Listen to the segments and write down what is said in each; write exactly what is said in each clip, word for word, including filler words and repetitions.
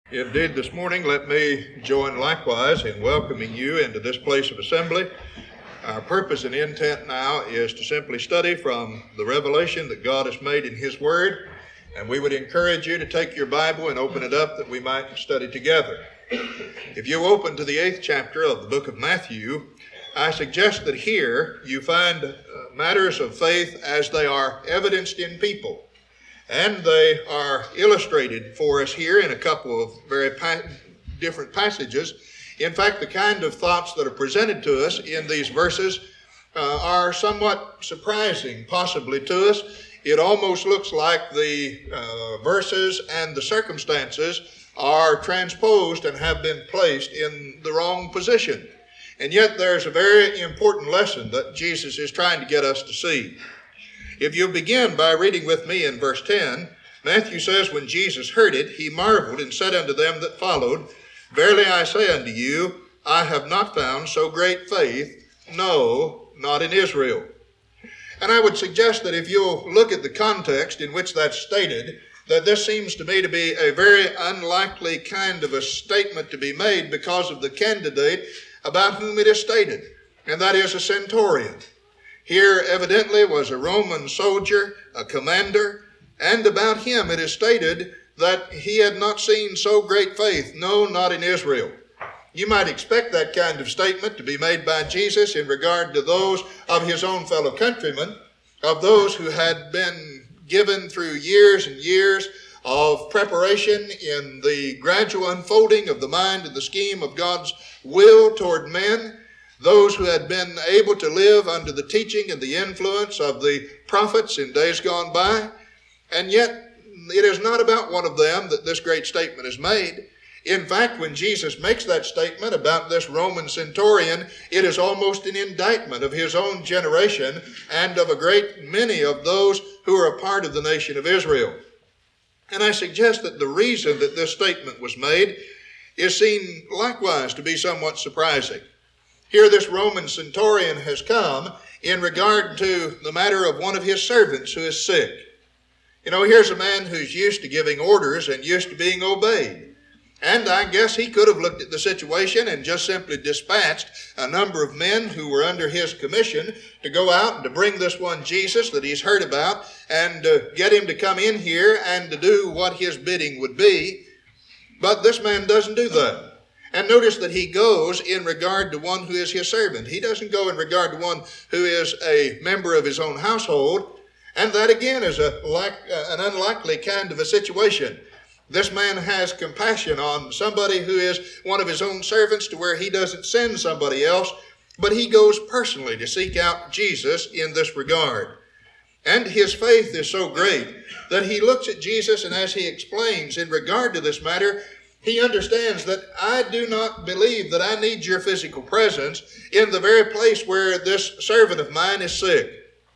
Indeed, this morning let me join likewise in welcoming you into this place of assembly. Our purpose and intent now is to simply study from the revelation that God has made in His Word, and we would encourage you to take your Bible and open it up that we might study together. If you open to the eighth chapter of the book of Matthew, I suggest that here you find uh, matters of faith as they are evidenced in people. And they are illustrated for us here in a couple of very pa- different passages. In fact, the kind of thoughts that are presented to us in these verses uh, are somewhat surprising, possibly to us. It almost looks like the uh, verses and the circumstances are transposed and have been placed in the wrong position. And yet there's a very important lesson that Jesus is trying to get us to see. If you begin by reading with me in verse ten, Matthew says, "When Jesus heard it, he marveled and said unto them that followed, Verily I say unto you, I have not found so great faith, no, not in Israel." And I would suggest that if you'll look at the context in which that's stated, that this seems to me to be a very unlikely kind of a statement to be made because of the candidate about whom it is stated, and that is a centurion. Here evidently was a Roman soldier, a commander, and about him it is stated that he had not seen so great faith, no, not in Israel. You might expect that kind of statement to be made by Jesus in regard to those of his own fellow countrymen, of those who had been given through years and years of preparation in the gradual unfolding of the mind and the scheme of God's will toward men, those who had been able to live under the teaching and the influence of the prophets in days gone by. And yet, it is not about one of them that this great statement is made. In fact, when Jesus makes that statement about this Roman centurion, it is almost an indictment of his own generation and of a great many of those who are a part of the nation of Israel. And I suggest that the reason that this statement was made is seen likewise to be somewhat surprising. Here this Roman centurion has come in regard to the matter of one of his servants who is sick. You know, here's a man who's used to giving orders and used to being obeyed. And I guess he could have looked at the situation and just simply dispatched a number of men who were under his commission to go out and to bring this one Jesus that he's heard about and uh, get him to come in here and to do what his bidding would be. But this man doesn't do that. And notice that he goes in regard to one who is his servant. He doesn't go in regard to one who is a member of his own household. And that again is a like, uh, an unlikely kind of a situation. This man has compassion on somebody who is one of his own servants to where he doesn't send somebody else, but he goes personally to seek out Jesus in this regard. And his faith is so great that he looks at Jesus, and as he explains in regard to this matter, he understands that I do not believe that I need your physical presence in the very place where this servant of mine is sick.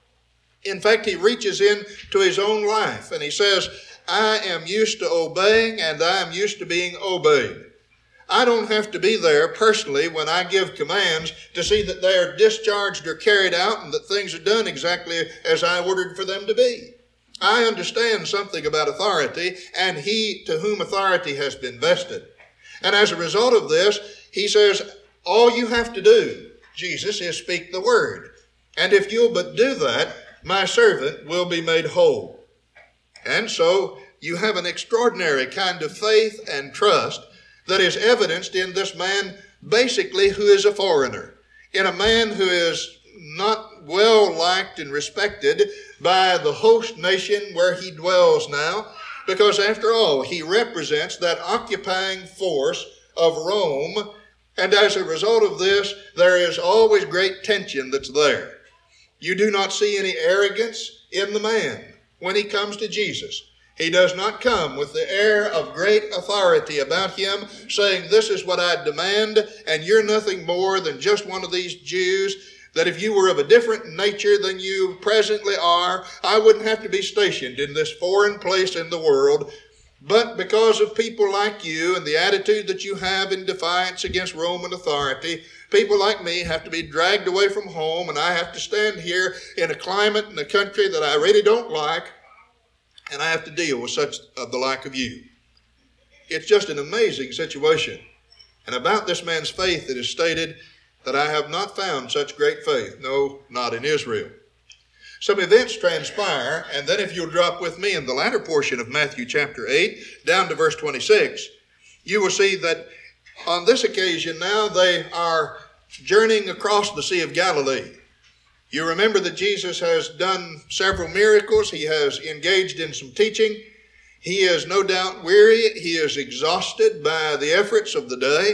In fact, he reaches into his own life and he says, I am used to obeying and I am used to being obeyed. I don't have to be there personally when I give commands to see that they are discharged or carried out and that things are done exactly as I ordered for them to be. I understand something about authority and he to whom authority has been vested. And as a result of this, he says, all you have to do, Jesus, is speak the word. And if you'll but do that, my servant will be made whole. And so you have an extraordinary kind of faith and trust that is evidenced in this man basically who is a foreigner, in a man who is not well liked and respected by the host nation where he dwells now, because after all, he represents that occupying force of Rome, and as a result of this, there is always great tension that's there. You do not see any arrogance in the man when he comes to Jesus. He does not come with the air of great authority about him, saying, this is what I demand, and you're nothing more than just one of these Jews, that if you were of a different nature than you presently are, I wouldn't have to be stationed in this foreign place in the world. But because of people like you and the attitude that you have in defiance against Roman authority, people like me have to be dragged away from home, and I have to stand here in a climate and a country that I really don't like, and I have to deal with such of the like of you. It's just an amazing situation. And about this man's faith, it is stated that I have not found such great faith, no, not in Israel. Some events transpire, and then if you'll drop with me in the latter portion of Matthew chapter eight, down to verse twenty-six, you will see that on this occasion now they are journeying across the Sea of Galilee. You remember that Jesus has done several miracles. He has engaged in some teaching. He is no doubt weary. He is exhausted by the efforts of the day.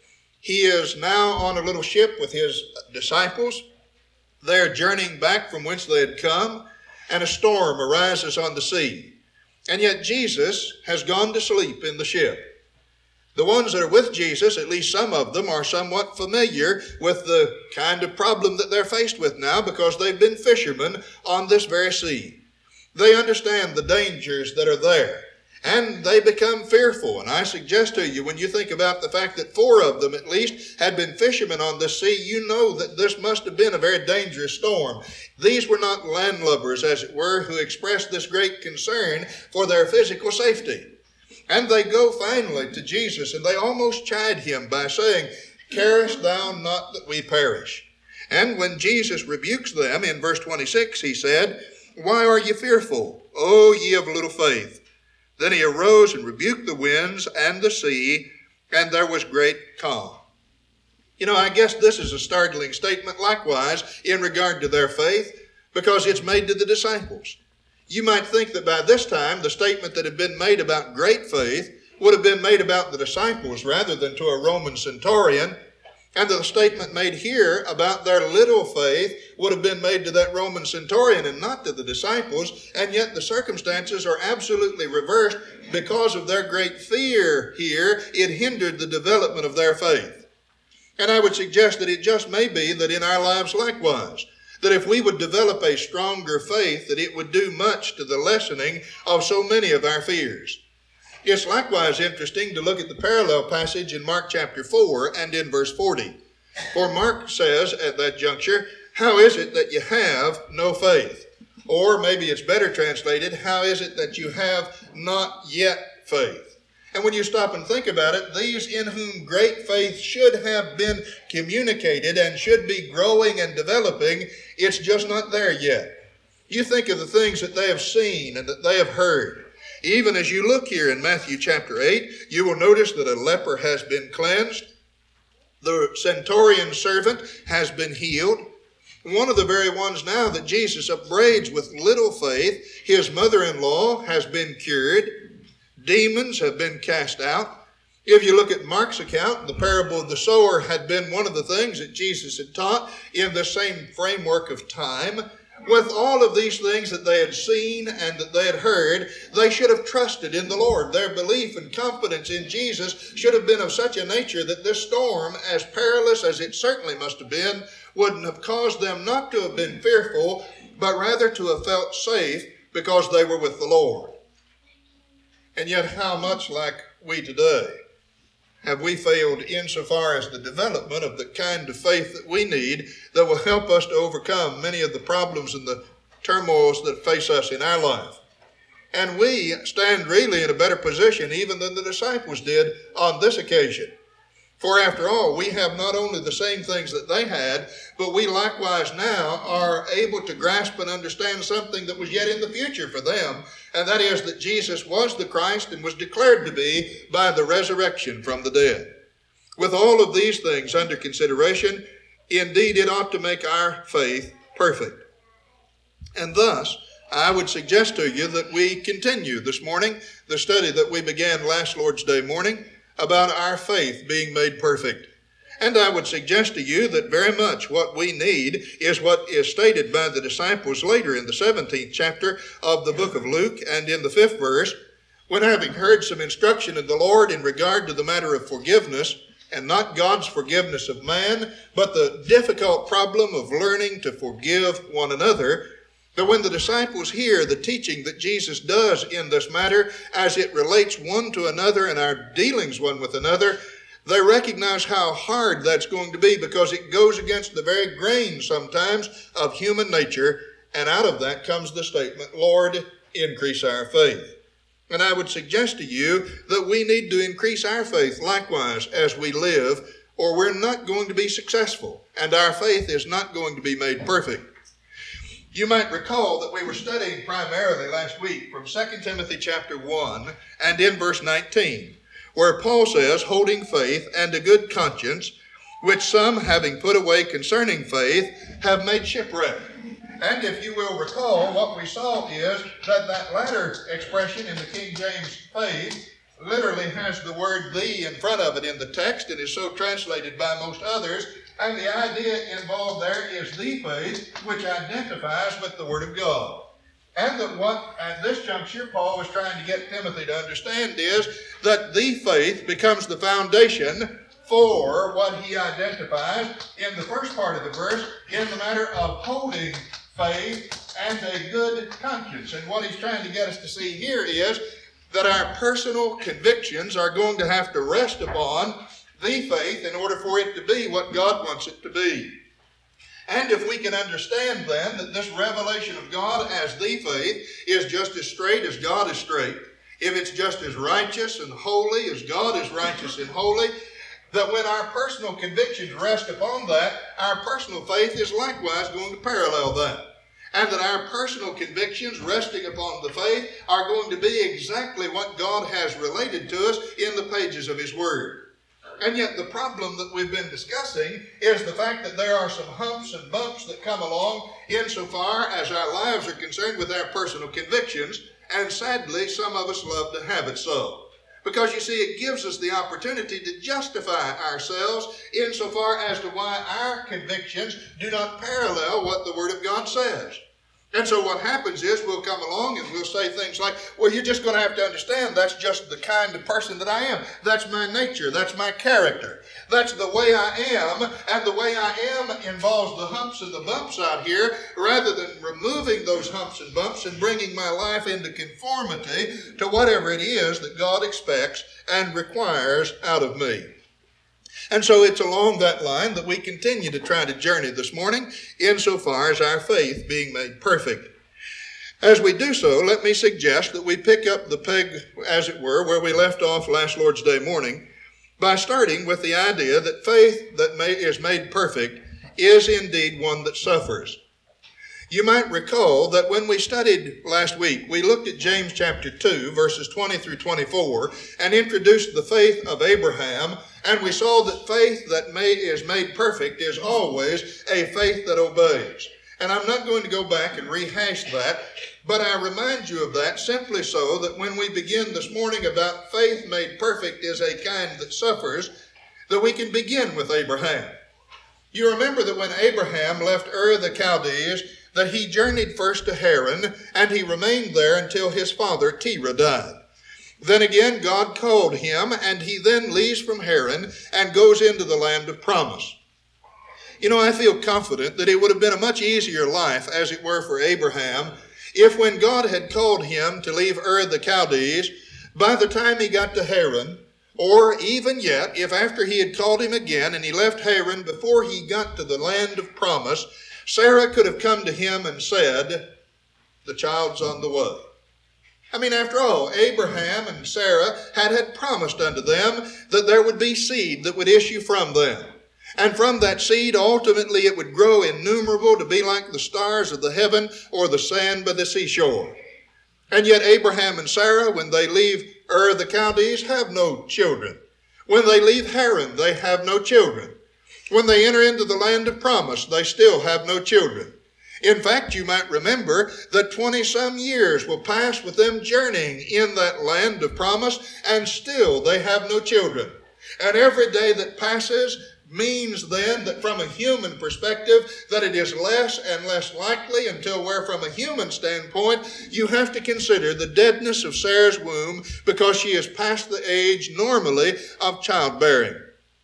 He is now on a little ship with his disciples. They are journeying back from whence they had come, and a storm arises on the sea. And yet Jesus has gone to sleep in the ship. The ones that are with Jesus, at least some of them, are somewhat familiar with the kind of problem that they're faced with now because they've been fishermen on this very sea. They understand the dangers that are there, and they become fearful. And I suggest to you, when you think about the fact that four of them at least had been fishermen on this sea, you know that this must have been a very dangerous storm. These were not landlubbers, as it were, who expressed this great concern for their physical safety. And they go finally to Jesus, and they almost chide him by saying, "Carest thou not that we perish?" And when Jesus rebukes them in verse twenty-six, he said, "Why are ye fearful, O ye of little faith?" Then he arose and rebuked the winds and the sea, and there was great calm. You know, I guess this is a startling statement likewise in regard to their faith, because it's made to the disciples. You might think that by this time the statement that had been made about great faith would have been made about the disciples rather than to a Roman centurion, and the statement made here about their little faith would have been made to that Roman centurion and not to the disciples, and yet the circumstances are absolutely reversed. Because of their great fear here, it hindered the development of their faith. And I would suggest that it just may be that in our lives likewise, that if we would develop a stronger faith, that it would do much to the lessening of so many of our fears. It's likewise interesting to look at the parallel passage in Mark chapter four and in verse forty. For Mark says at that juncture, "How is it that you have no faith?" Or maybe it's better translated, "How is it that you have not yet faith?" And when you stop and think about it, these in whom great faith should have been communicated and should be growing and developing, it's just not there yet. You think of the things that they have seen and that they have heard. Even as you look here in Matthew chapter eight, you will notice that a leper has been cleansed. The centurion servant has been healed. One of the very ones now that Jesus upbraids with little faith, his mother-in-law, has been cured. Demons have been cast out. If you look at Mark's account, the parable of the sower had been one of the things that Jesus had taught in the same framework of time. With all of these things that they had seen and that they had heard, they should have trusted in the Lord. Their belief and confidence in Jesus should have been of such a nature that this storm, as perilous as it certainly must have been, wouldn't have caused them not to have been fearful, but rather to have felt safe because they were with the Lord. And yet how much like we today have we failed insofar as the development of the kind of faith that we need that will help us to overcome many of the problems and the turmoils that face us in our life. And we stand really in a better position even than the disciples did on this occasion. For after all, we have not only the same things that they had, but we likewise now are able to grasp and understand something that was yet in the future for them, and that is that Jesus was the Christ and was declared to be by the resurrection from the dead. With all of these things under consideration, indeed it ought to make our faith perfect. And thus, I would suggest to you that we continue this morning the study that we began last Lord's Day morning about our faith being made perfect. And I would suggest to you that very much what we need is what is stated by the disciples later in the seventeenth chapter of the book of Luke and in the fifth verse, when having heard some instruction of the Lord in regard to the matter of forgiveness, and not God's forgiveness of man, but the difficult problem of learning to forgive one another, that when the disciples hear the teaching that Jesus does in this matter as it relates one to another and our dealings one with another, they recognize how hard that's going to be because it goes against the very grain sometimes of human nature, and out of that comes the statement, "Lord, increase our faith." And I would suggest to you that we need to increase our faith likewise as we live, or we're not going to be successful, and our faith is not going to be made perfect. You might recall that we were studying primarily last week from Second Timothy chapter one and in verse nineteen, where Paul says, holding faith and a good conscience, which some, having put away concerning faith, have made shipwreck. And if you will recall, what we saw is that that latter expression in the King James faith literally has the word "the" in front of it in the text, and is so translated by most others. And the idea involved there is the faith, which identifies with the Word of God. And that what, at this juncture, Paul was trying to get Timothy to understand is that the faith becomes the foundation for what he identifies in the first part of the verse in the matter of holding faith and a good conscience. And what he's trying to get us to see here is that our personal convictions are going to have to rest upon the faith in order for it to be what God wants it to be. And if we can understand then that this revelation of God as the faith is just as straight as God is straight, if it's just as righteous and holy as God is righteous and holy, that when our personal convictions rest upon that, our personal faith is likewise going to parallel that. And that our personal convictions resting upon the faith are going to be exactly what God has related to us in the pages of His Word. And yet the problem that we've been discussing is the fact that there are some humps and bumps that come along insofar as our lives are concerned with our personal convictions, and sadly some of us love to have it so. Because you see, it gives us the opportunity to justify ourselves insofar as to why our convictions do not parallel what the Word of God says. And so what happens is we'll come along and we'll say things like, well, you're just going to have to understand that's just the kind of person that I am. That's my nature. That's my character. That's the way I am. And the way I am involves the humps and the bumps out here, rather than removing those humps and bumps and bringing my life into conformity to whatever it is that God expects and requires out of me. And so it's along that line that we continue to try to journey this morning insofar as our faith being made perfect. As we do so, let me suggest that we pick up the peg, as it were, where we left off last Lord's Day morning by starting with the idea that faith that may, is made perfect is indeed one that suffers. You might recall that when we studied last week, we looked at James chapter two, verses twenty through twenty-four, and introduced the faith of Abraham. And we saw that faith that may, is made perfect is always a faith that obeys. And I'm not going to go back and rehash that, but I remind you of that simply so that when we begin this morning about faith made perfect is a kind that suffers, that we can begin with Abraham. You remember that when Abraham left Ur the Chaldees, that he journeyed first to Haran, and he remained there until his father Terah died. Then again, God called him, and he then leaves from Haran and goes into the land of promise. You know, I feel confident that it would have been a much easier life, as it were, for Abraham, if when God had called him to leave Ur the Chaldees, by the time he got to Haran, or even yet, if after he had called him again and he left Haran before he got to the land of promise, Sarah could have come to him and said, "The child's on the way." I mean, after all, Abraham and Sarah had had promised unto them that there would be seed that would issue from them. And from that seed, ultimately, it would grow innumerable to be like the stars of the heaven or the sand by the seashore. And yet Abraham and Sarah, when they leave Ur the Chaldees, have no children. When they leave Haran, they have no children. When they enter into the land of promise, they still have no children. In fact, you might remember that twenty-some years will pass with them journeying in that land of promise, and still they have no children. And every day that passes means then that from a human perspective, that it is less and less likely until where from a human standpoint, you have to consider the deadness of Sarah's womb because she is past the age normally of childbearing.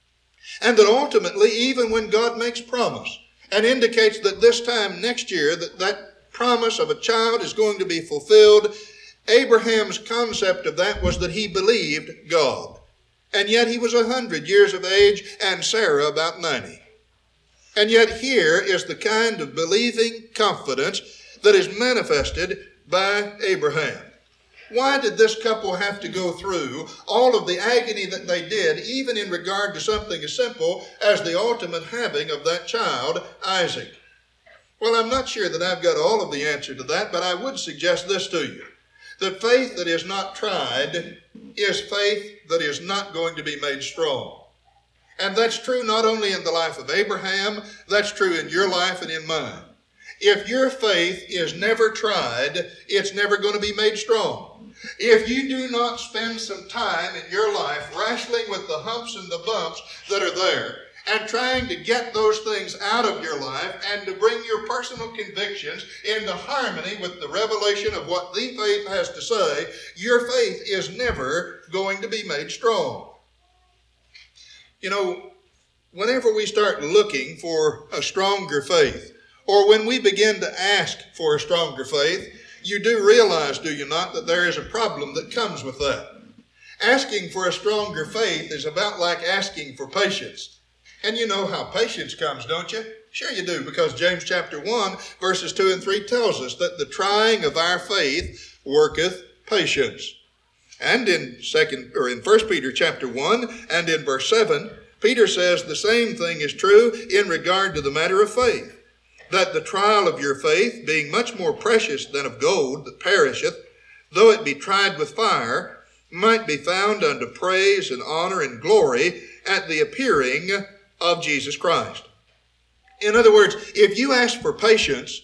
And that ultimately, even when God makes promise, and indicates that this time next year that that promise of a child is going to be fulfilled, Abraham's concept of that was that he believed God. And yet he was a hundred years of age and Sarah about ninety. And yet here is the kind of believing confidence that is manifested by Abraham. Why did this couple have to go through all of the agony that they did, even in regard to something as simple as the ultimate having of that child, Isaac? Well, I'm not sure that I've got all of the answer to that, but I would suggest this to you. That faith that is not tried is faith that is not going to be made strong. And that's true not only in the life of Abraham, that's true in your life and in mine. If your faith is never tried, it's never going to be made strong. If you do not spend some time in your life wrestling with the humps and the bumps that are there and trying to get those things out of your life and to bring your personal convictions into harmony with the revelation of what the faith has to say, your faith is never going to be made strong. You know, whenever we start looking for a stronger faith, or when we begin to ask for a stronger faith, you do realize, do you not, that there is a problem that comes with that. Asking for a stronger faith is about like asking for patience. And you know how patience comes, don't you? Sure you do, because James chapter one, verses two and three tells us that the trying of our faith worketh patience. And in second or in First Peter chapter one and in verse seven, Peter says the same thing is true in regard to the matter of faith. That the trial of your faith, being much more precious than of gold that perisheth, though it be tried with fire, might be found unto praise and honor and glory at the appearing of Jesus Christ. In other words, if you ask for patience,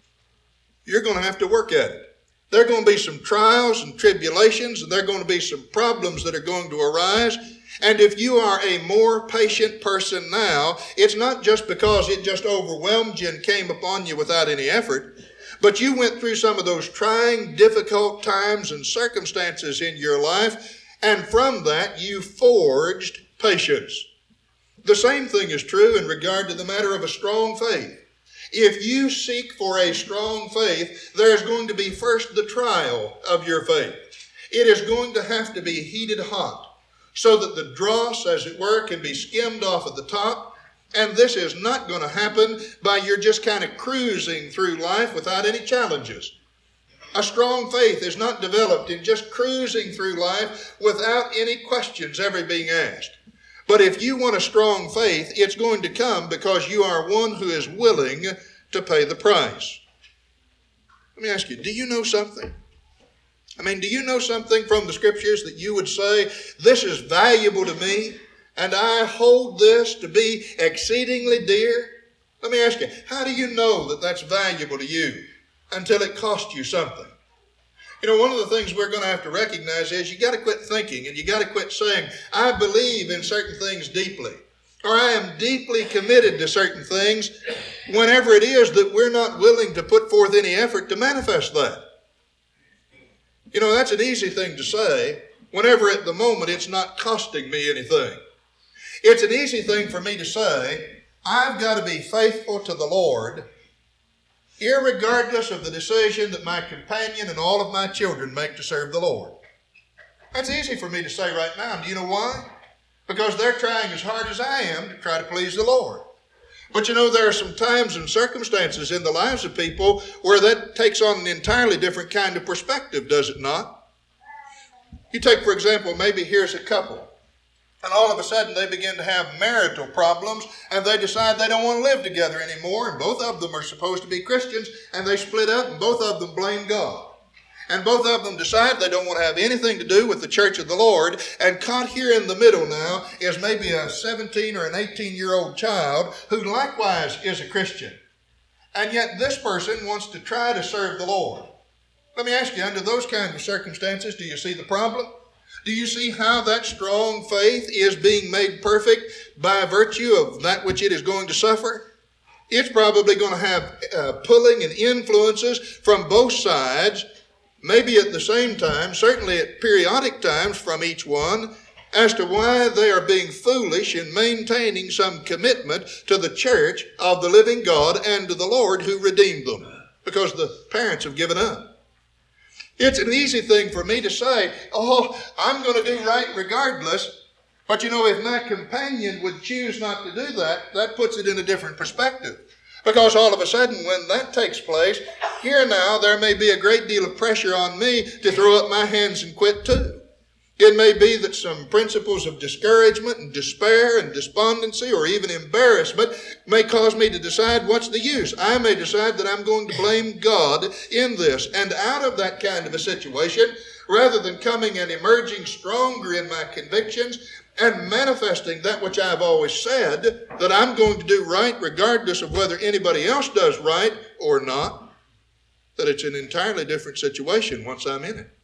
you're going to have to work at it. There are going to be some trials and tribulations, and there are going to be some problems that are going to arise. And if you are a more patient person now, it's not just because it just overwhelmed you and came upon you without any effort, but you went through some of those trying, difficult times and circumstances in your life, and from that you forged patience. The same thing is true in regard to the matter of a strong faith. If you seek for a strong faith, there's going to be first the trial of your faith. It is going to have to be heated hot, so that the dross, as it were, can be skimmed off at the top. And this is not going to happen by you're just kind of cruising through life without any challenges. A strong faith is not developed in just cruising through life without any questions ever being asked. But if you want a strong faith, it's going to come because you are one who is willing to pay the price. Let me ask you, do you know something? I mean, do you know something from the Scriptures that you would say, this is valuable to me, and I hold this to be exceedingly dear? Let me ask you, how do you know that that's valuable to you until it costs you something? You know, one of the things we're going to have to recognize is you got to quit thinking and you got to quit saying, I believe in certain things deeply, or I am deeply committed to certain things, whenever it is that we're not willing to put forth any effort to manifest that. You know, that's an easy thing to say whenever at the moment it's not costing me anything. It's an easy thing for me to say, I've got to be faithful to the Lord, irregardless of the decision that my companion and all of my children make to serve the Lord. That's easy for me to say right now. Do you know why? Because they're trying as hard as I am to try to please the Lord. But you know, there are some times and circumstances in the lives of people where that takes on an entirely different kind of perspective, does it not? You take, for example, maybe here's a couple, and all of a sudden they begin to have marital problems, and they decide they don't want to live together anymore, and both of them are supposed to be Christians, and they split up, and both of them blame God. And both of them decide they don't want to have anything to do with the church of the Lord. And caught here in the middle now is maybe a seventeen or an eighteen-year-old child who likewise is a Christian. And yet this person wants to try to serve the Lord. Let me ask you, under those kinds of circumstances, do you see the problem? Do you see how that strong faith is being made perfect by virtue of that which it is going to suffer? It's probably going to have uh, pulling and influences from both sides, maybe at the same time, certainly at periodic times from each one, as to why they are being foolish in maintaining some commitment to the church of the living God and to the Lord who redeemed them, because the parents have given up. It's an easy thing for me to say, oh, I'm going to do right regardless. But you know, if my companion would choose not to do that, that puts it in a different perspective. Because all of a sudden, when that takes place, here now there may be a great deal of pressure on me to throw up my hands and quit too. It may be that some principles of discouragement and despair and despondency or even embarrassment may cause me to decide what's the use. I may decide that I'm going to blame God in this. And out of that kind of a situation, rather than coming and emerging stronger in my convictions and manifesting that which I've always said, that I'm going to do right regardless of whether anybody else does right or not, that it's an entirely different situation once I'm in it.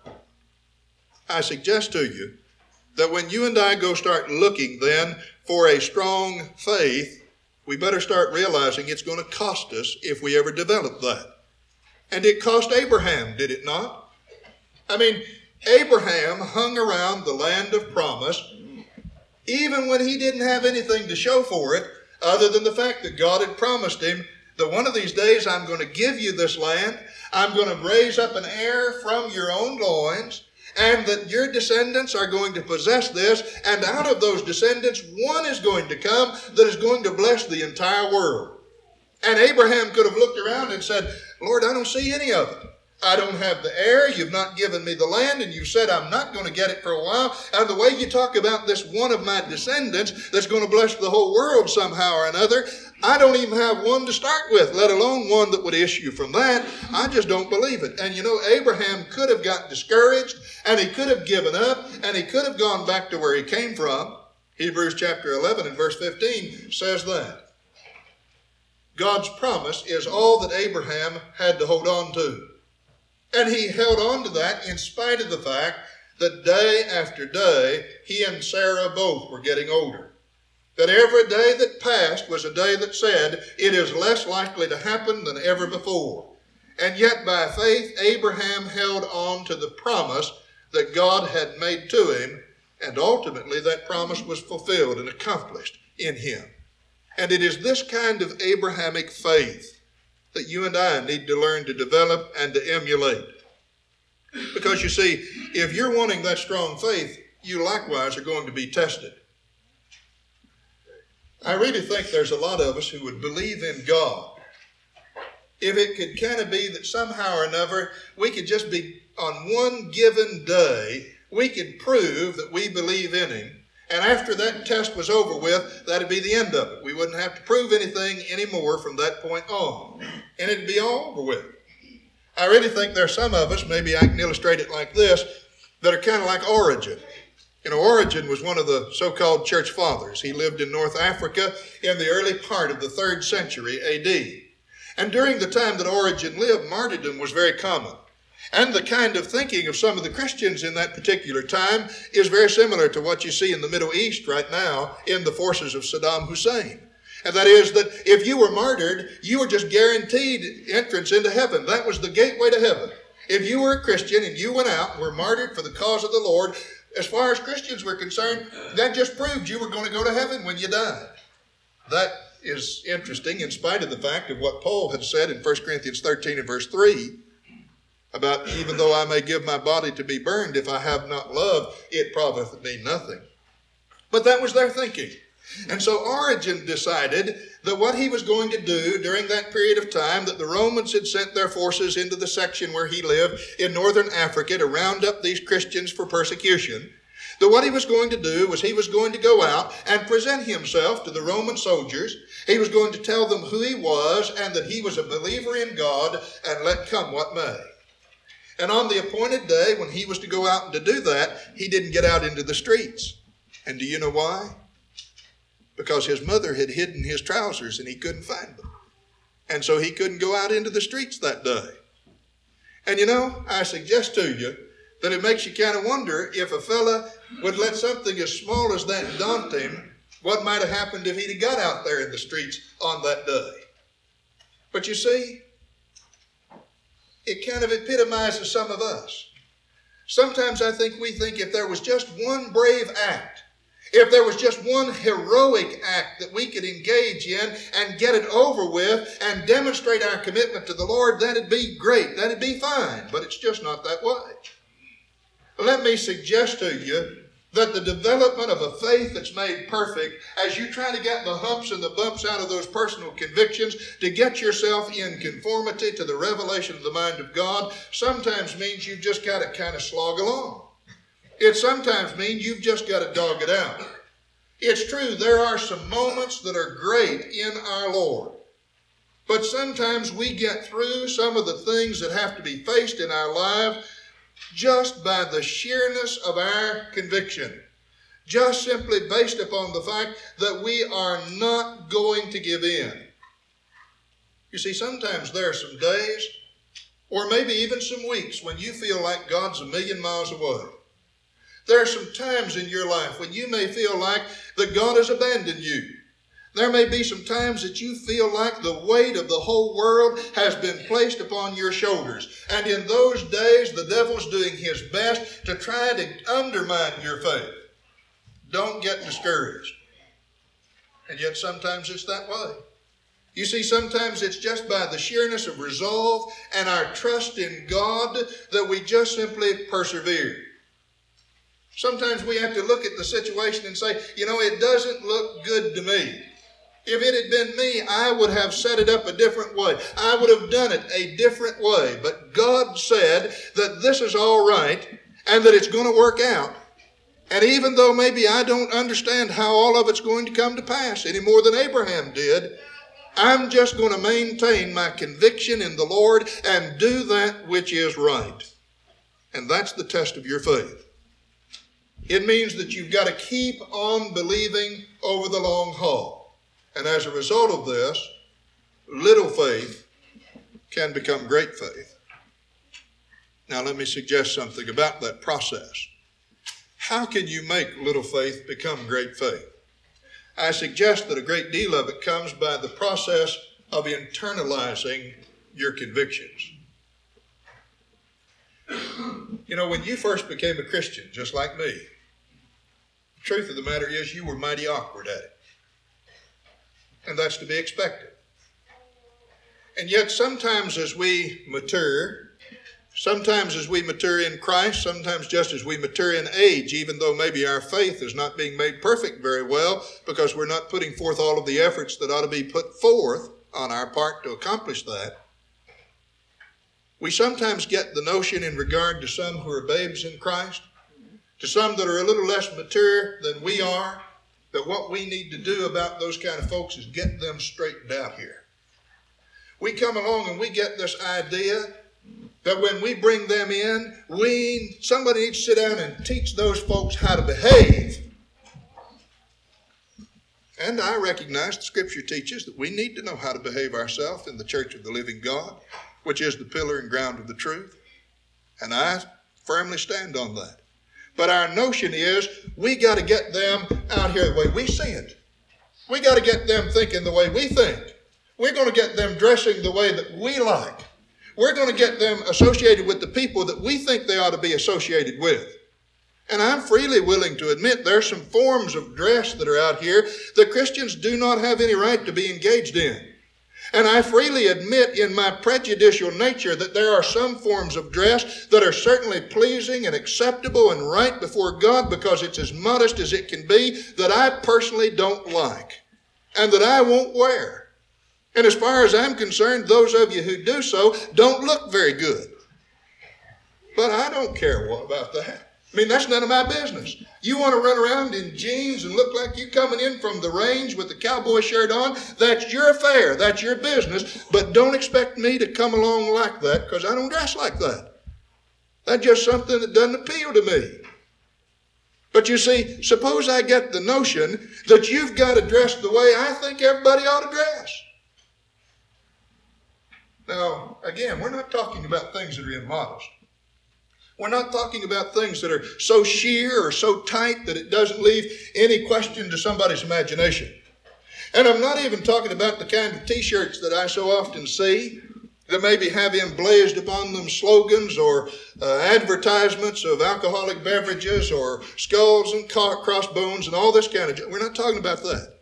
I suggest to you that when you and I go start looking then for a strong faith, we better start realizing it's going to cost us if we ever develop that. And it cost Abraham, did it not? I mean, Abraham hung around the land of promise even when he didn't have anything to show for it other than the fact that God had promised him that one of these days I'm going to give you this land, I'm going to raise up an heir from your own loins, and that your descendants are going to possess this, and out of those descendants, one is going to come that is going to bless the entire world. And Abraham could have looked around and said, Lord, I don't see any of it. I don't have the heir, you've not given me the land, and you said I'm not going to get it for a while, and the way you talk about this one of my descendants that's going to bless the whole world somehow or another, I don't even have one to start with, let alone one that would issue from that. I just don't believe it. And you know, Abraham could have got discouraged, and he could have given up, and he could have gone back to where he came from. Hebrews chapter eleven and verse fifteen says that. God's promise is all that Abraham had to hold on to. And he held on to that in spite of the fact that day after day, he and Sarah both were getting older. That every day that passed was a day that said, it is less likely to happen than ever before. And yet by faith, Abraham held on to the promise that God had made to him, and ultimately that promise was fulfilled and accomplished in him. And it is this kind of Abrahamic faith that you and I need to learn to develop and to emulate. Because you see, if you're wanting that strong faith, you likewise are going to be tested. I really think there's a lot of us who would believe in God if it could kind of be that somehow or another we could just be on one given day, we could prove that we believe in him. And after that test was over with, that'd be the end of it. We wouldn't have to prove anything anymore from that point on. And it'd be all over with. I really think there are some of us, maybe I can illustrate it like this, that are kind of like Origen. You know, Origen was one of the so-called church fathers. He lived in North Africa in the early part of the third century A D. And during the time that Origen lived, martyrdom was very common. And the kind of thinking of some of the Christians in that particular time is very similar to what you see in the Middle East right now in the forces of Saddam Hussein. And that is that if you were martyred, you were just guaranteed entrance into heaven. That was the gateway to heaven. If you were a Christian and you went out and were martyred for the cause of the Lord, as far as Christians were concerned, that just proved you were going to go to heaven when you died. That is interesting in spite of the fact of what Paul had said in First Corinthians thirteen and verse three, about even though I may give my body to be burned, if I have not love, it profiteth me nothing. But that was their thinking. And so Origen decided that what he was going to do during that period of time that the Romans had sent their forces into the section where he lived in northern Africa to round up these Christians for persecution, that what he was going to do was he was going to go out and present himself to the Roman soldiers. He was going to tell them who he was and that he was a believer in God, and let come what may. And on the appointed day when he was to go out and to do that, he didn't get out into the streets. And do you know why? Because his mother had hidden his trousers and he couldn't find them. And so he couldn't go out into the streets that day. And you know, I suggest to you that it makes you kind of wonder if a fella would let something as small as that daunt him, what might have happened if he'd have got out there in the streets on that day. But you see, it kind of epitomizes some of us. Sometimes I think we think if there was just one brave act, if there was just one heroic act that we could engage in and get it over with and demonstrate our commitment to the Lord, that'd be great, that'd be fine, but it's just not that way. Let me suggest to you that the development of a faith that's made perfect, as you try to get the humps and the bumps out of those personal convictions to get yourself in conformity to the revelation of the mind of God, sometimes means you've just got to kind of slog along. It sometimes means you've just got to dog it out. It's true, there are some moments that are great in our Lord. But sometimes we get through some of the things that have to be faced in our life just by the sheerness of our conviction. Just simply based upon the fact that we are not going to give in. You see, sometimes there are some days, or maybe even some weeks, when you feel like God's a million miles away. There are some times in your life when you may feel like that God has abandoned you. There may be some times that you feel like the weight of the whole world has been placed upon your shoulders. And in those days, the devil's doing his best to try to undermine your faith. Don't get discouraged. And yet sometimes it's that way. You see, sometimes it's just by the sheerness of resolve and our trust in God that we just simply persevere. Sometimes we have to look at the situation and say, you know, it doesn't look good to me. If it had been me, I would have set it up a different way. I would have done it a different way. But God said that this is all right and that it's going to work out. And even though maybe I don't understand how all of it's going to come to pass any more than Abraham did, I'm just going to maintain my conviction in the Lord and do that which is right. And that's the test of your faith. It means that you've got to keep on believing over the long haul. And as a result of this, little faith can become great faith. Now let me suggest something about that process. How can you make little faith become great faith? I suggest that a great deal of it comes by the process of internalizing your convictions. You know, when you first became a Christian, just like me, the truth of the matter is you were mighty awkward at it. And that's to be expected. And yet sometimes as we mature, sometimes as we mature in Christ, sometimes just as we mature in age, even though maybe our faith is not being made perfect very well because we're not putting forth all of the efforts that ought to be put forth on our part to accomplish that, we sometimes get the notion in regard to some who are babes in Christ, to some that are a little less mature than we are, that what we need to do about those kind of folks is get them straightened out here. We come along and we get this idea that when we bring them in, we somebody needs to sit down and teach those folks how to behave. And I recognize the Scripture teaches that we need to know how to behave ourselves in the church of the living God, which is the pillar and ground of the truth. And I firmly stand on that. But our notion is we got to get them out here the way we see it. We got to get them thinking the way we think. We're going to get them dressing the way that we like. We're going to get them associated with the people that we think they ought to be associated with. And I'm freely willing to admit there are some forms of dress that are out here that Christians do not have any right to be engaged in. And I freely admit in my prejudicial nature that there are some forms of dress that are certainly pleasing and acceptable and right before God because it's as modest as it can be that I personally don't like and that I won't wear. And as far as I'm concerned, those of you who do so don't look very good. But I don't care about that. I mean, that's none of my business. You want to run around in jeans and look like you're coming in from the range with the cowboy shirt on, that's your affair, that's your business, but don't expect me to come along like that because I don't dress like that. That's just something that doesn't appeal to me. But you see, suppose I get the notion that you've got to dress the way I think everybody ought to dress. Now, again, we're not talking about things that are immodest. We're not talking about things that are so sheer or so tight that it doesn't leave any question to somebody's imagination. And I'm not even talking about the kind of t-shirts that I so often see that maybe have emblazoned upon them slogans or uh, advertisements of alcoholic beverages or skulls and crossbones and all this kind of junk. We're not talking about that.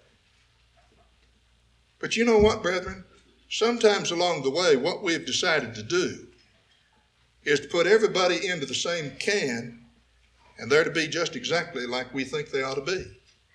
But you know what, brethren? Sometimes along the way, what we've decided to do is to put everybody into the same can And they're to be just exactly like we think they ought to be.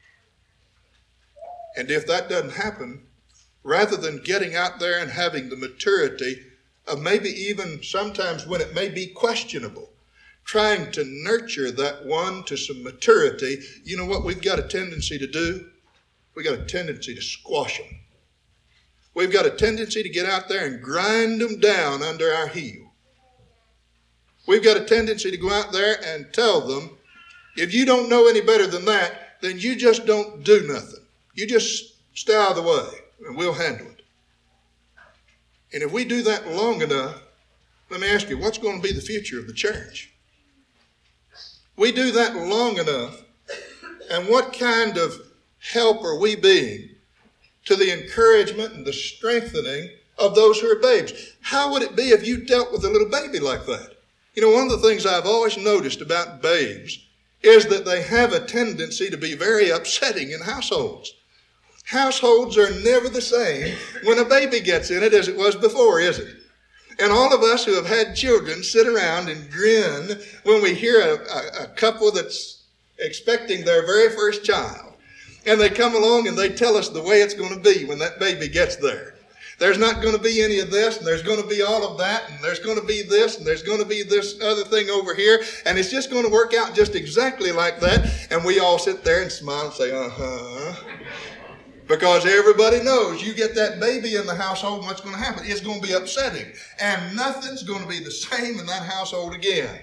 And if that doesn't happen, rather than getting out there and having the maturity of maybe even sometimes when it may be questionable, trying to nurture that one to some maturity, you know what we've got a tendency to do? We've got a tendency to squash them. We've got a tendency to get out there and grind them down under our heel. We've got a tendency to go out there and tell them, if you don't know any better than that, then you just don't do nothing. You just stay out of the way and we'll handle it. And if we do that long enough, let me ask you, what's going to be the future of the church? We do that long enough, and what kind of help are we being to the encouragement and the strengthening of those who are babes? How would it be if you dealt with a little baby like that? You know, one of the things I've always noticed about babes is that they have a tendency to be very upsetting in households. Households are never the same when a baby gets in it as it was before, is it? And all of us who have had children sit around and grin when we hear a, a, a couple that's expecting their very first child. And they come along and they tell us the way it's going to be when that baby gets there. There's not going to be any of this, and there's going to be all of that, and there's going to be this, and there's going to be this other thing over here, and it's just going to work out just exactly like that. And we all sit there and smile and say, uh-huh. Because everybody knows you get that baby in the household, and what's going to happen? It's going to be upsetting. And nothing's going to be the same in that household again.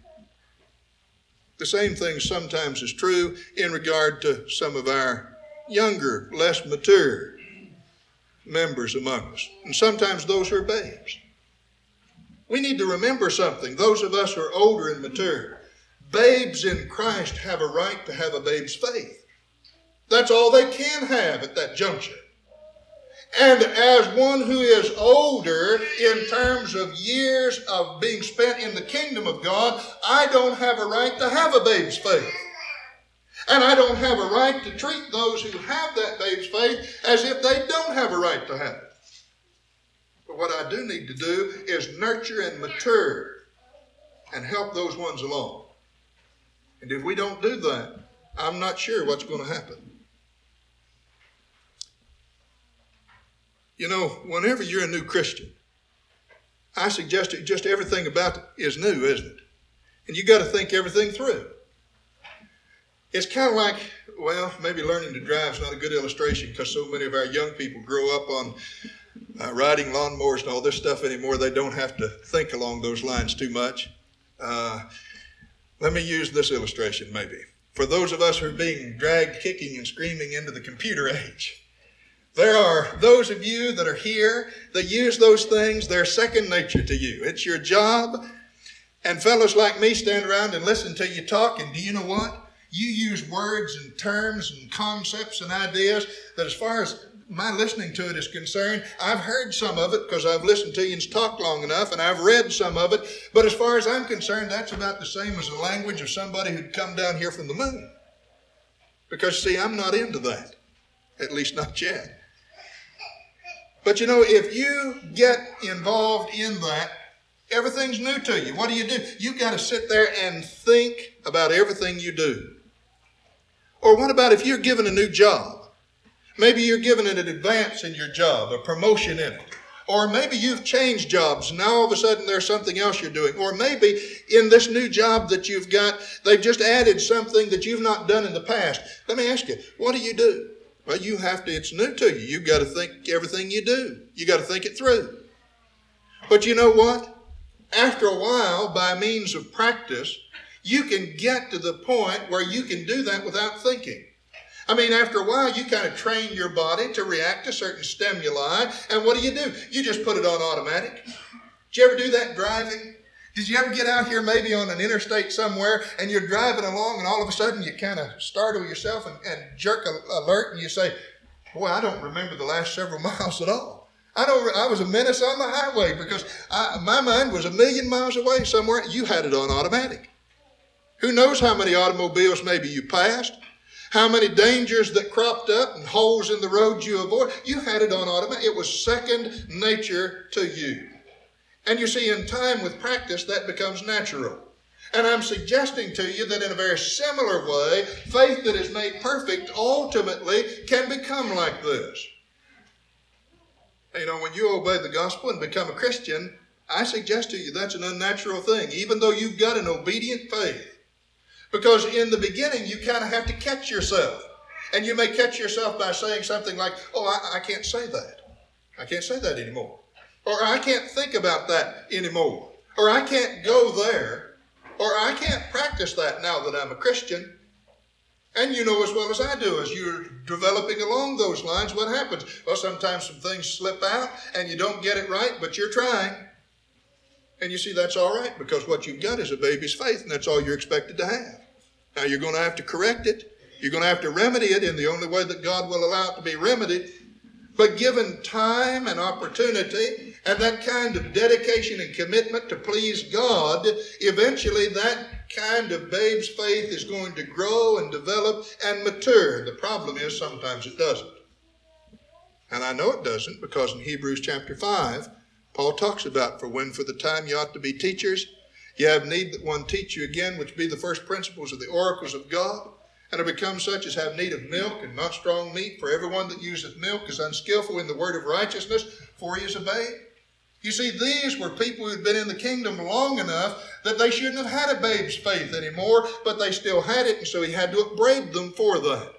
The same thing sometimes is true in regard to some of our younger, less mature members among us. And sometimes those who are babes. We need to remember something. Those of us who are older and mature, babes in Christ have a right to have a babe's faith. That's all they can have at that juncture. And as one who is older in terms of years of being spent in the kingdom of God, I don't have a right to have a babe's faith. And I don't have a right to treat those who have that babe's faith as if they don't have a right to have it. But what I do need to do is nurture and mature and help those ones along. And if we don't do that, I'm not sure what's going to happen. You know, whenever you're a new Christian, I suggest that just everything about it is new, isn't it? And you got to think everything through. It's kind of like, well, maybe learning to drive is not a good illustration because so many of our young people grow up on uh, riding lawnmowers and all this stuff anymore. They don't have to think along those lines too much. Uh, let me use this illustration maybe. For those of us who are being dragged kicking and screaming into the computer age, there are those of you that are here that use those things. They're second nature to you. It's your job. And fellows like me stand around and listen to you talk. And do you know what? You use words and terms and concepts and ideas that as far as my listening to it is concerned, I've heard some of it because I've listened to you and talked long enough, and I've read some of it. But as far as I'm concerned, that's about the same as the language of somebody who'd come down here from the moon. Because, see, I'm not into that. At least not yet. But, you know, if you get involved in that, everything's new to you. What do you do? You've got to sit there and think about everything you do. Or what about if you're given a new job? Maybe you're given an advance in your job, a promotion in it. Or maybe you've changed jobs and now all of a sudden there's something else you're doing. Or maybe in this new job that you've got, they've just added something that you've not done in the past. Let me ask you, what do you do? Well, you have to, it's new to you. You've got to think everything you do. You've got to think it through. But you know what? After a while, by means of practice, you can get to the point where you can do that without thinking. I mean, after a while, you kind of train your body to react to certain stimuli. And what do you do? You just put it on automatic. Did you ever do that driving? Did you ever get out here maybe on an interstate somewhere and you're driving along and all of a sudden you kind of startle yourself and, and jerk a, alert and you say, boy, I don't remember the last several miles at all. I don't. I was a menace on the highway because I, my mind was a million miles away somewhere. You had it on automatic. Who knows how many automobiles maybe you passed, how many dangers that cropped up and holes in the road you avoided. You had it on automatic. It was second nature to you. And you see, in time with practice, that becomes natural. And I'm suggesting to you that in a very similar way, faith that is made perfect ultimately can become like this. You know, when you obey the gospel and become a Christian, I suggest to you that's an unnatural thing, even though you've got an obedient faith. Because in the beginning, you kind of have to catch yourself. And you may catch yourself by saying something like, oh, I, I can't say that. I can't say that anymore. Or I can't think about that anymore. Or I can't go there. Or I can't practice that now that I'm a Christian. And you know as well as I do, as you're developing along those lines, what happens? Well, sometimes some things slip out and you don't get it right, but you're trying. And you see, that's all right, because what you've got is a baby's faith, and that's all you're expected to have. Now, you're going to have to correct it. You're going to have to remedy it in the only way that God will allow it to be remedied. But given time and opportunity and that kind of dedication and commitment to please God, eventually that kind of babe's faith is going to grow and develop and mature. The problem is sometimes it doesn't. And I know it doesn't because in Hebrews chapter five, Paul talks about, for when for the time you ought to be teachers, you have need that one teach you again, which be the first principles of the oracles of God, and are become such as have need of milk and not strong meat. For everyone that useth milk is unskillful in the word of righteousness, for he is a babe. You see, these were people who had been in the kingdom long enough that they shouldn't have had a babe's faith anymore, but they still had it, and so he had to upbraid them for that.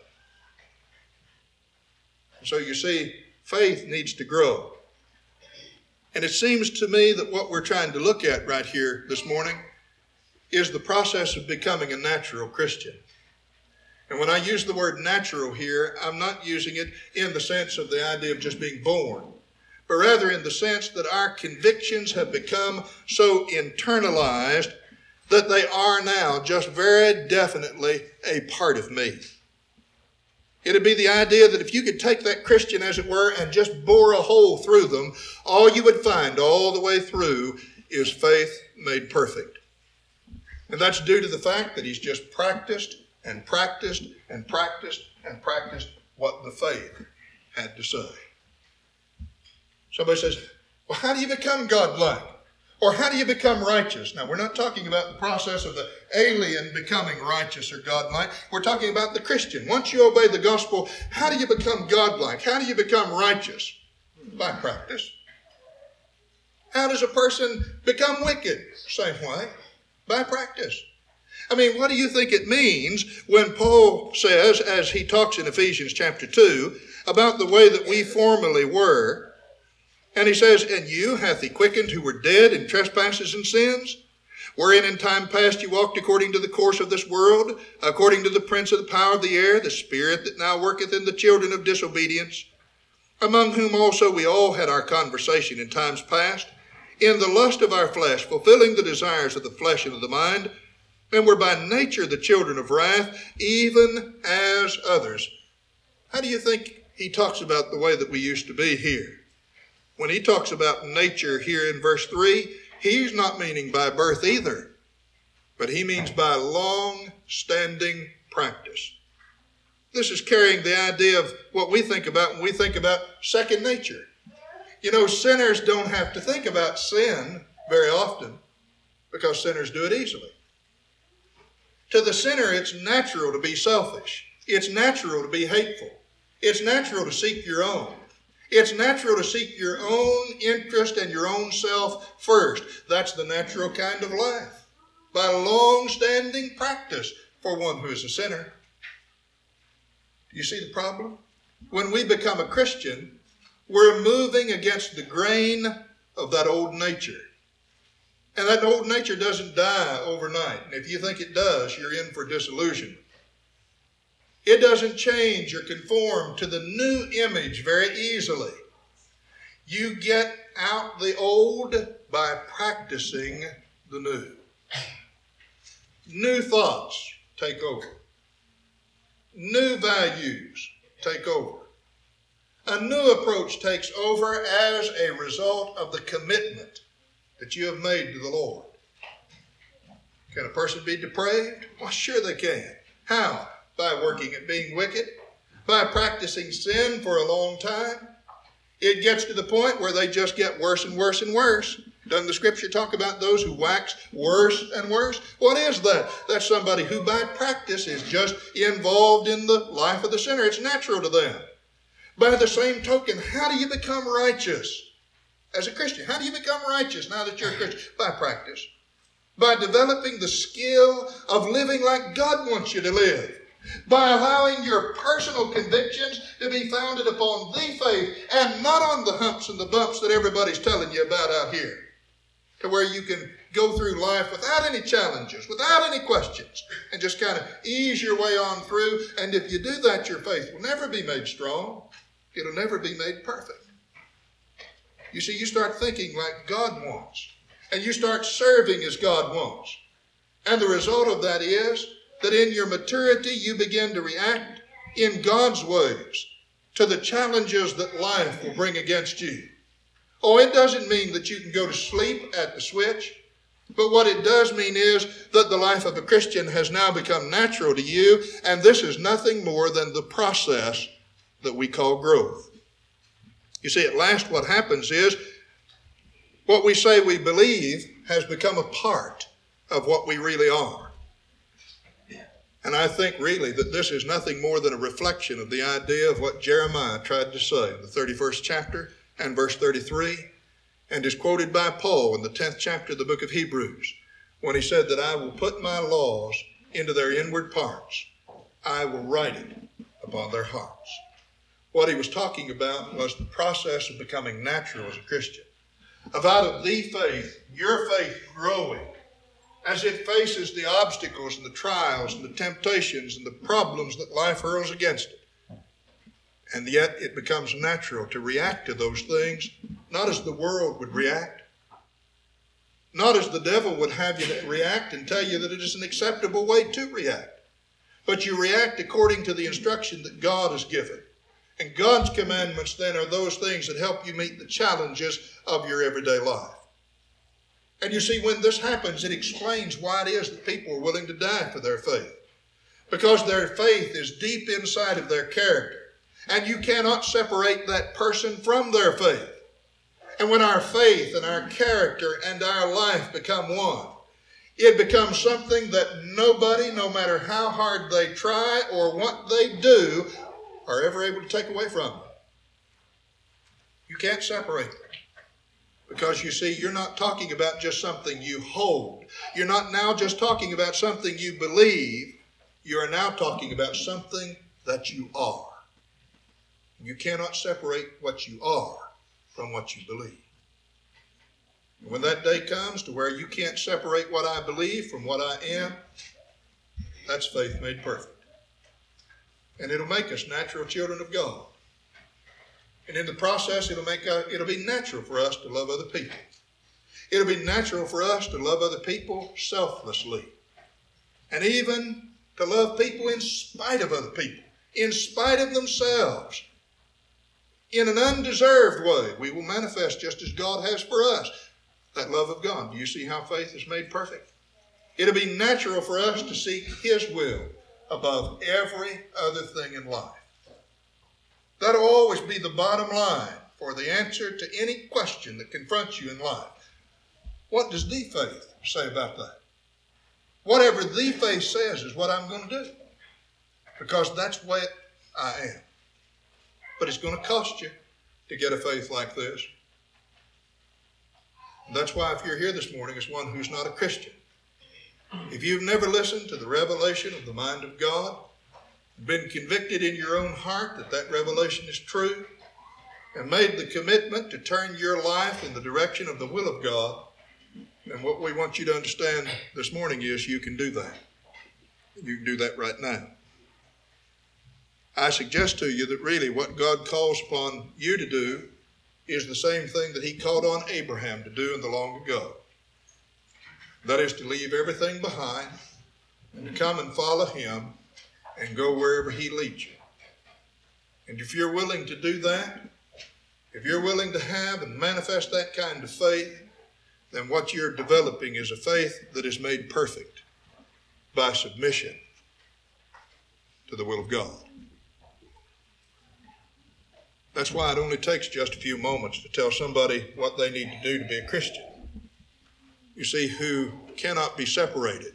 So you see, faith needs to grow. And it seems to me that what we're trying to look at right here this morning is the process of becoming a natural Christian. And when I use the word natural here, I'm not using it in the sense of the idea of just being born, but rather in the sense that our convictions have become so internalized that they are now just very definitely a part of me. It'd be the idea that if you could take that Christian, as it were, and just bore a hole through them, all you would find all the way through is faith made perfect. And that's due to the fact that he's just practiced and practiced and practiced and practiced what the faith had to say. Somebody says, well, how do you become godlike? Or how do you become righteous? Now, we're not talking about the process of the alien becoming righteous or godlike. We're talking about the Christian. Once you obey the gospel, how do you become godlike? How do you become righteous? By practice. How does a person become wicked? Same way. By practice. I mean, what do you think it means when Paul says, as he talks in Ephesians chapter two, about the way that we formerly were, and he says, and you hath he quickened who were dead in trespasses and sins, wherein in time past you walked according to the course of this world, according to the prince of the power of the air, the spirit that now worketh in the children of disobedience, among whom also we all had our conversation in times past, in the lust of our flesh, fulfilling the desires of the flesh and of the mind, and were by nature the children of wrath, even as others. How do you think he talks about the way that we used to be here? When he talks about nature here in verse three, he's not meaning by birth either, but he means by long-standing practice. This is carrying the idea of what we think about when we think about second nature. You know, sinners don't have to think about sin very often because sinners do it easily. To the sinner, it's natural to be selfish. It's natural to be hateful. It's natural to seek your own. It's natural to seek your own interest and your own self first. That's the natural kind of life. By long-standing practice for one who is a sinner. Do you see the problem? When we become a Christian, we're moving against the grain of that old nature. And that old nature doesn't die overnight. And if you think it does, you're in for disillusionment. It doesn't change or conform to the new image very easily. You get out the old by practicing the new. New thoughts take over. New values take over. A new approach takes over as a result of the commitment that you have made to the Lord. Can a person be depraved? Well, sure they can. How? By working at being wicked, by practicing sin for a long time. It gets to the point where they just get worse and worse and worse. Doesn't the Scripture talk about those who wax worse and worse? What is that? That's somebody who by practice is just involved in the life of the sinner. It's natural to them. By the same token, how do you become righteous as a Christian? How do you become righteous now that you're a Christian? By practice. By developing the skill of living like God wants you to live. By allowing your personal convictions to be founded upon the faith and not on the humps and the bumps that everybody's telling you about out here. To where you can go through life without any challenges, without any questions, and just kind of ease your way on through. And if you do that, your faith will never be made strong. It'll never be made perfect. You see, you start thinking like God wants, and you start serving as God wants. And the result of that is that in your maturity, you begin to react in God's ways to the challenges that life will bring against you. Oh, it doesn't mean that you can go to sleep at the switch, but what it does mean is that the life of a Christian has now become natural to you, and this is nothing more than the process that we call growth. You see, at last what happens is what we say we believe has become a part of what we really are. And I think really that this is nothing more than a reflection of the idea of what Jeremiah tried to say in the thirty-first chapter and verse thirty-three, and is quoted by Paul in the tenth chapter of the book of Hebrews, when he said that I will put my laws into their inward parts. I will write it upon their hearts. What he was talking about was the process of becoming natural as a Christian. Of out of the faith, your faith growing, as it faces the obstacles and the trials and the temptations and the problems that life hurls against it. And yet it becomes natural to react to those things, not as the world would react, not as the devil would have you react and tell you that it is an acceptable way to react, but you react according to the instruction that God has given. And God's commandments then are those things that help you meet the challenges of your everyday life. And you see, when this happens, it explains why it is that people are willing to die for their faith. Because their faith is deep inside of their character. And you cannot separate that person from their faith. And when our faith and our character and our life become one, it becomes something that nobody, no matter how hard they try or what they do, are ever able to take away from them. You can't separate them. Because you see, you're not talking about just something you hold. You're not now just talking about something you believe. You are now talking about something that you are. You cannot separate what you are from what you believe. And when that day comes to where you can't separate what I believe from what I am, that's faith made perfect. And it'll make us natural children of God. And in the process, it'll make uh, it'll be natural for us to love other people. It'll be natural for us to love other people selflessly. And even to love people in spite of other people, in spite of themselves. In an undeserved way, we will manifest just as God has for us, that love of God. Do you see how faith is made perfect? It'll be natural for us to seek His will above every other thing in life. That'll always be the bottom line for the answer to any question that confronts you in life. What does the faith say about that? Whatever the faith says is what I'm going to do. Because that's the way I am. But it's going to cost you to get a faith like this. And that's why if you're here this morning as one who's not a Christian, if you've never listened to the revelation of the mind of God, been convicted in your own heart that that revelation is true, and made the commitment to turn your life in the direction of the will of God, then what we want you to understand this morning is you can do that. You can do that right now. I suggest to you that really what God calls upon you to do is the same thing that He called on Abraham to do in the long ago. That is to leave everything behind and to come and follow Him and go wherever He leads you. And if you're willing to do that, if you're willing to have and manifest that kind of faith, then what you're developing is a faith that is made perfect by submission to the will of God. That's why it only takes just a few moments to tell somebody what they need to do to be a Christian. you see, who cannot be separated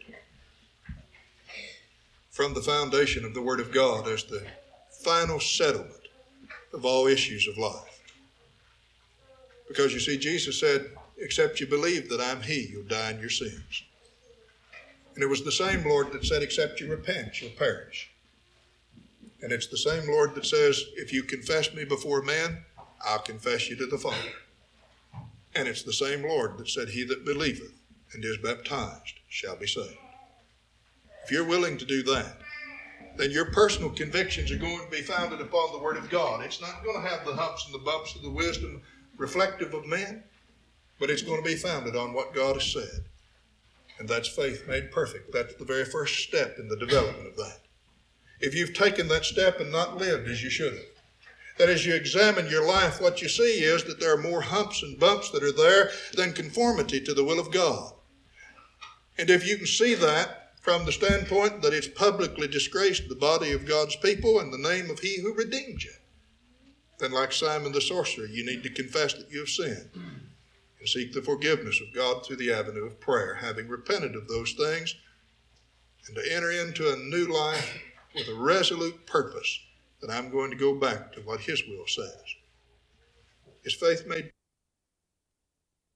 from the foundation of the Word of God as the final settlement of all issues of life. Because you see, Jesus said, except you believe that I'm He, you'll die in your sins. And it was the same Lord that said, except you repent, you'll perish. And it's the same Lord that says, if you confess me before men, I'll confess you to the Father. And it's the same Lord that said, he that believeth and is baptized shall be saved. If you're willing to do that, then your personal convictions are going to be founded upon the Word of God. It's not going to have the humps and the bumps of the wisdom reflective of men, but it's going to be founded on what God has said. And that's faith made perfect. That's the very first step in the development of that. If you've taken that step and not lived as you should have, that as you examine your life, what you see is that there are more humps and bumps that are there than conformity to the will of God. And if you can see that from the standpoint that it's publicly disgraced the body of God's people and the name of He who redeemed you, then like Simon the sorcerer, you need to confess that you have sinned and seek the forgiveness of God through the avenue of prayer, having repented of those things, and to enter into a new life with a resolute purpose that I'm going to go back to what His will says. Is faith made